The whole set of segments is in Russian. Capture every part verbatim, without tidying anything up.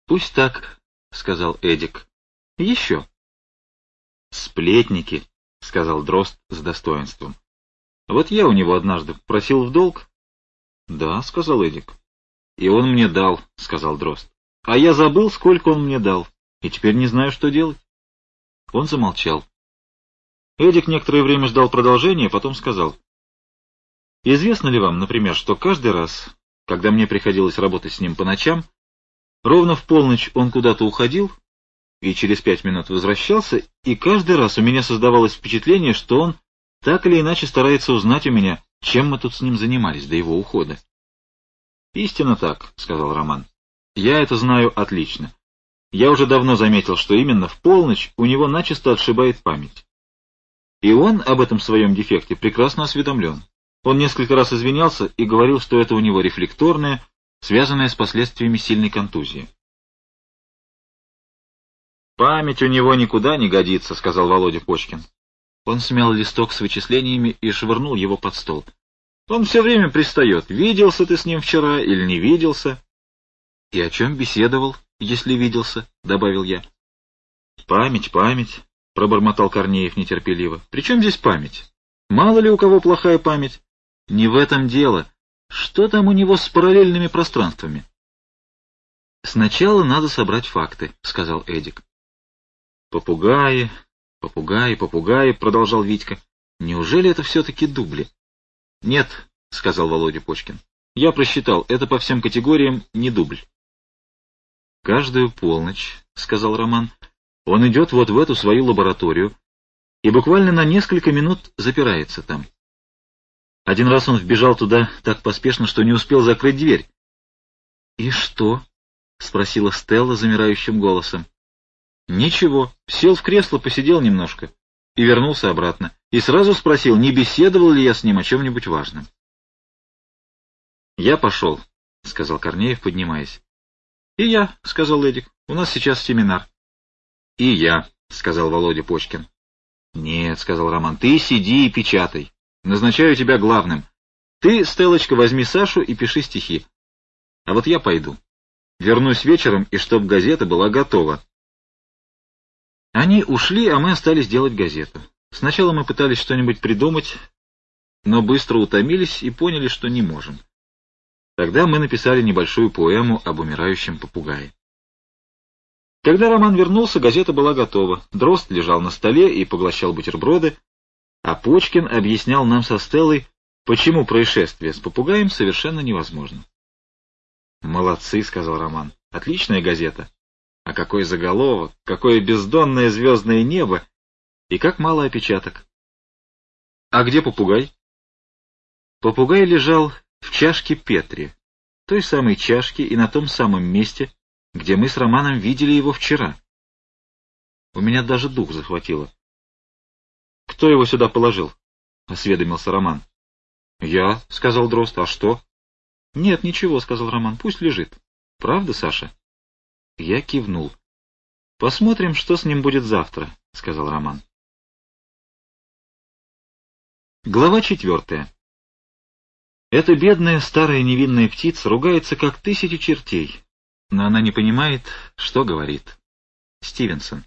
Пусть так, — сказал Эдик. — Еще. — Сплетники, — сказал Дрозд с достоинством. — Вот я у него однажды просил в долг. — Да, — сказал Эдик. — И он мне дал, — сказал Дрозд. — А я забыл, сколько он мне дал, и теперь не знаю, что делать. Он замолчал. Эдик некоторое время ждал продолжения, потом сказал: — Известно ли вам, например, что каждый раз, когда мне приходилось работать с ним по ночам, ровно в полночь он куда-то уходил и через пять минут возвращался, и каждый раз у меня создавалось впечатление, что он так или иначе старается узнать у меня, чем мы тут с ним занимались до его ухода. — Истинно так, — сказал Роман. — Я это знаю отлично. Я уже давно заметил, что именно в полночь у него начисто отшибает память. И он об этом своем дефекте прекрасно осведомлен. Он несколько раз извинялся и говорил, что это у него рефлекторное, связанное с последствиями сильной контузии. «Память у него никуда не годится», — сказал Володя Почкин. Он смял листок с вычислениями и швырнул его под стол. «Он все время пристает. Виделся ты с ним вчера или не виделся?» «И о чем беседовал, если виделся?» — добавил я. «Память, память», — пробормотал Корнеев нетерпеливо. «При чем здесь память? Мало ли у кого плохая память. Не в этом дело. Что там у него с параллельными пространствами?» «Сначала надо собрать факты», — сказал Эдик. «Попугаи, попугаи, попугаи», — продолжал Витька. «Неужели это все-таки дубли?» «Нет», — сказал Володя Почкин. «Я просчитал, это по всем категориям не дубль». «Каждую полночь», — сказал Роман, — «он идет вот в эту свою лабораторию и буквально на несколько минут запирается там. Один раз он вбежал туда так поспешно, что не успел закрыть дверь». «И что?» — спросила Стелла замирающим голосом. «Ничего, сел в кресло, посидел немножко и вернулся обратно, и сразу спросил, не беседовал ли я с ним о чем-нибудь важном». «Я пошел», — сказал Корнеев, поднимаясь. «И я», — сказал Эдик, — «у нас сейчас семинар». «И я», — сказал Володя Почкин. «Нет», — сказал Роман, — «ты сиди и печатай. Назначаю тебя главным. Ты, Стеллочка, возьми Сашу и пиши стихи. А вот я пойду. Вернусь вечером, и чтоб газета была готова». Они ушли, а мы остались делать газету. Сначала мы пытались что-нибудь придумать, но быстро утомились и поняли, что не можем. Тогда мы написали небольшую поэму об умирающем попугае. Когда Роман вернулся, газета была готова. Дрозд лежал на столе и поглощал бутерброды, а Почкин объяснял нам со Стеллой, почему происшествие с попугаем совершенно невозможно. «Молодцы», — сказал Роман, — «отличная газета. А какой заголовок, какое бездонное звездное небо, и как мало опечаток». «А где попугай?» Попугай лежал в чашке Петри, той самой чашке и на том самом месте, где мы с Романом видели его вчера. У меня даже дух захватило. — Кто его сюда положил? — осведомился Роман. — Я, — сказал Дрозд. — А что? — Нет, ничего, — сказал Роман, — пусть лежит. — Правда, Саша? Я кивнул. — Посмотрим, что с ним будет завтра, — сказал Роман. Глава четвертая. Эта бедная старая невинная птица ругается как тысяча чертей, но она не понимает, что говорит. Стивенсон.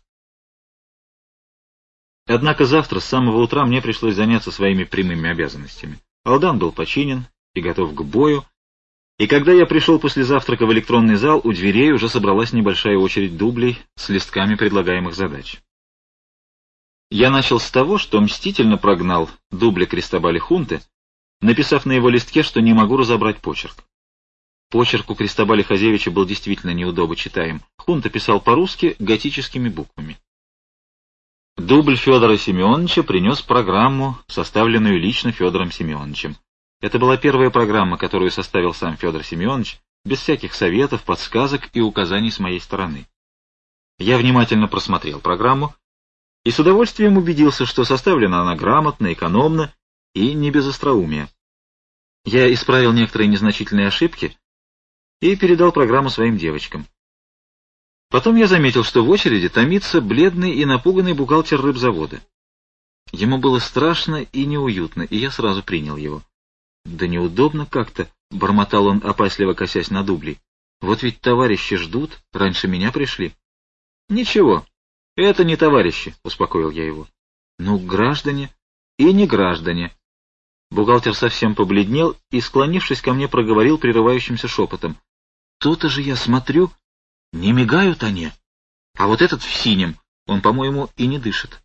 Однако завтра с самого утра мне пришлось заняться своими прямыми обязанностями. Алдан был починен и готов к бою, и когда я пришел после завтрака в электронный зал, у дверей уже собралась небольшая очередь дублей с листками предлагаемых задач. Я начал с того, что мстительно прогнал дубля Кристобаля Хунте, написав на его листке, что не могу разобрать почерк. Почерк у Кристобаля Хазевича был действительно неудобно читаем. Хунта писал по-русски готическими буквами. Дубль Федора Семеновича принес программу, составленную лично Федором Семеновичем. Это была первая программа, которую составил сам Федор Семенович, без всяких советов, подсказок и указаний с моей стороны. Я внимательно просмотрел программу и с удовольствием убедился, что составлена она грамотно, экономно и не без остроумия. Я исправил некоторые незначительные ошибки и передал программу своим девочкам. Потом я заметил, что в очереди томится бледный и напуганный бухгалтер рыбзавода. Ему было страшно и неуютно, и я сразу принял его. «Да неудобно как-то», — бормотал он, опасливо косясь на дублей. Вот ведь товарищи ждут, раньше меня пришли. Ничего, это не товарищи, успокоил я его. Ну, граждане и не граждане. Бухгалтер совсем побледнел и, склонившись ко мне, проговорил прерывающимся шепотом. То-то же я смотрю, не мигают они. А вот этот в синем, он, по-моему, и не дышит.